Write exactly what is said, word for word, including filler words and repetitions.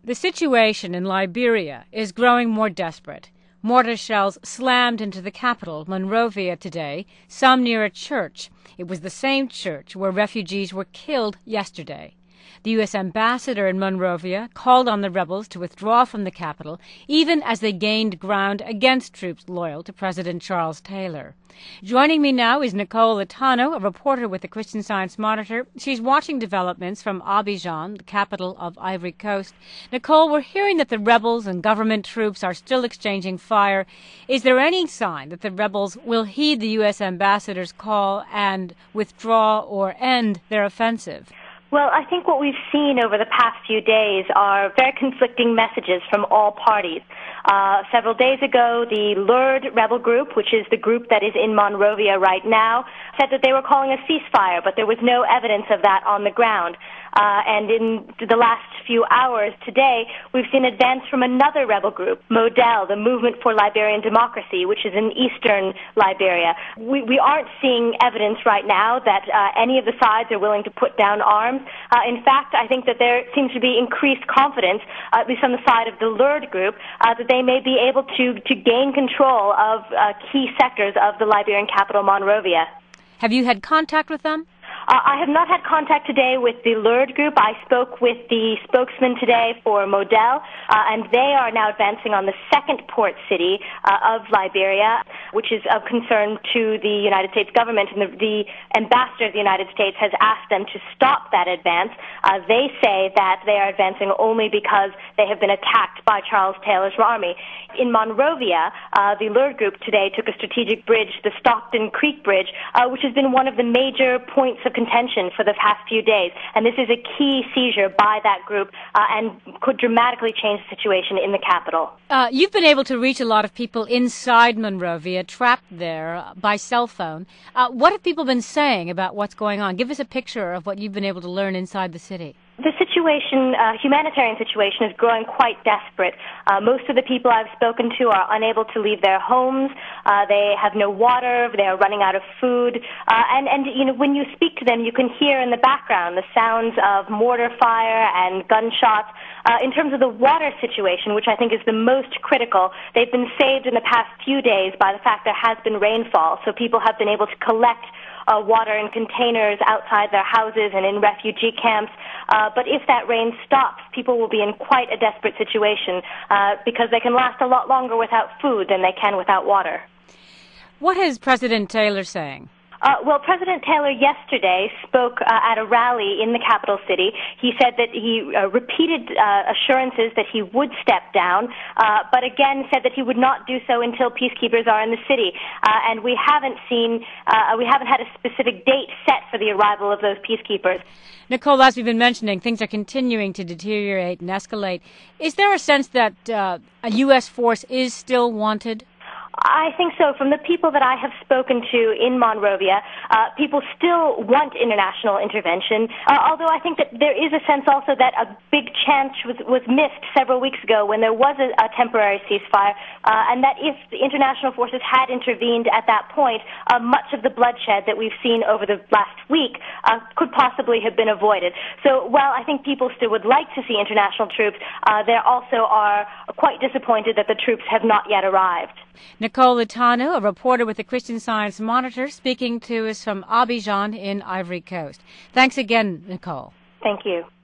The situation in Liberia is growing more desperate. Mortar shells slammed into the capital, Monrovia, today, some near a church. It was the same church where refugees were killed yesterday. The U S ambassador in Monrovia called on the rebels to withdraw from the capital, even as they gained ground against troops loyal to President Charles Taylor. Joining me now is Nicole Letano, a reporter with the Christian Science Monitor. She's watching developments from Abidjan, the capital of Ivory Coast. Nicole, we're hearing that the rebels and government troops are still exchanging fire. Is there any sign that the rebels will heed the U S ambassador's call and withdraw or end their offensive? Well, I think what we've seen over the past few days are very conflicting messages from all parties. Uh, several days ago, the Lurd rebel group, which is the group that is in Monrovia right now, said that they were calling a ceasefire, but there was no evidence of that on the ground. Uh, and in the last few hours today, we've seen advance from another rebel group, Model, the Movement for Liberian Democracy, which is in eastern Liberia. We, we aren't seeing evidence right now that uh, any of the sides are willing to put down arms. Uh, in fact, I think that there seems to be increased confidence, uh, at least on the side of the Lurd group, uh, that they may be able to, to gain control of uh, key sectors of the Liberian capital, Monrovia. Have you had contact with them? Uh, I have not had contact today with the Lurd group. I spoke with the spokesman today for Model, uh, and they are now advancing on the second port city uh, of Liberia, which is of concern to the United States government, and the, the ambassador of the United States has asked them to stop that advance. Uh, they say that they are advancing only because they have been attacked by Charles Taylor's army. In Monrovia, uh, the Lurd group today took a strategic bridge, the Stockton Creek Bridge, uh, which has been one of the major points of contention for the past few days. And this is a key seizure by that group uh, and could dramatically change the situation in the capital. Uh, you've been able to reach a lot of people inside Monrovia, trapped there uh, by cell phone. Uh, what have people been saying about what's going on? Give us a picture of what you've been able to learn inside the city. The situation, uh, humanitarian situation, is growing quite desperate. Uh, most of the people I've spoken to are unable to leave their homes. Uh, they have no water. They are running out of food. Uh, and, and, you know, when you speak to them, you can hear in the background the sounds of mortar fire and gunshots. Uh, in terms of the water situation, which I think is the most critical, they've been saved in the past few days by the fact there has been rainfall, so people have been able to collect Uh, water in containers outside their houses and in refugee camps. Uh, but if that rain stops, people will be in quite a desperate situation uh, because they can last a lot longer without food than they can without water. What is President Taylor saying? Uh, well, President Taylor yesterday spoke uh, at a rally in the capital city. He said that he uh, repeated uh, assurances that he would step down, uh, but again said that he would not do so until peacekeepers are in the city. Uh, and we haven't seen, uh, we haven't had a specific date set for the arrival of those peacekeepers. Nicole, as we've been mentioning, things are continuing to deteriorate and escalate. Is there a sense that uh, a U S force is still wanted? I think so. From the people that I have spoken to in Monrovia, uh, people still want international intervention, uh, although I think that there is a sense also that a big chance was, was missed several weeks ago when there was a, a temporary ceasefire, uh, and that if the international forces had intervened at that point, uh, much of the bloodshed that we've seen over the last week uh, could possibly have been avoided. So while I think people still would like to see international troops, uh, they also are quite disappointed that the troops have not yet arrived. Nicole Letano, a reporter with the Christian Science Monitor, speaking to us from Abidjan in Ivory Coast. Thanks again, Nicole. Thank you.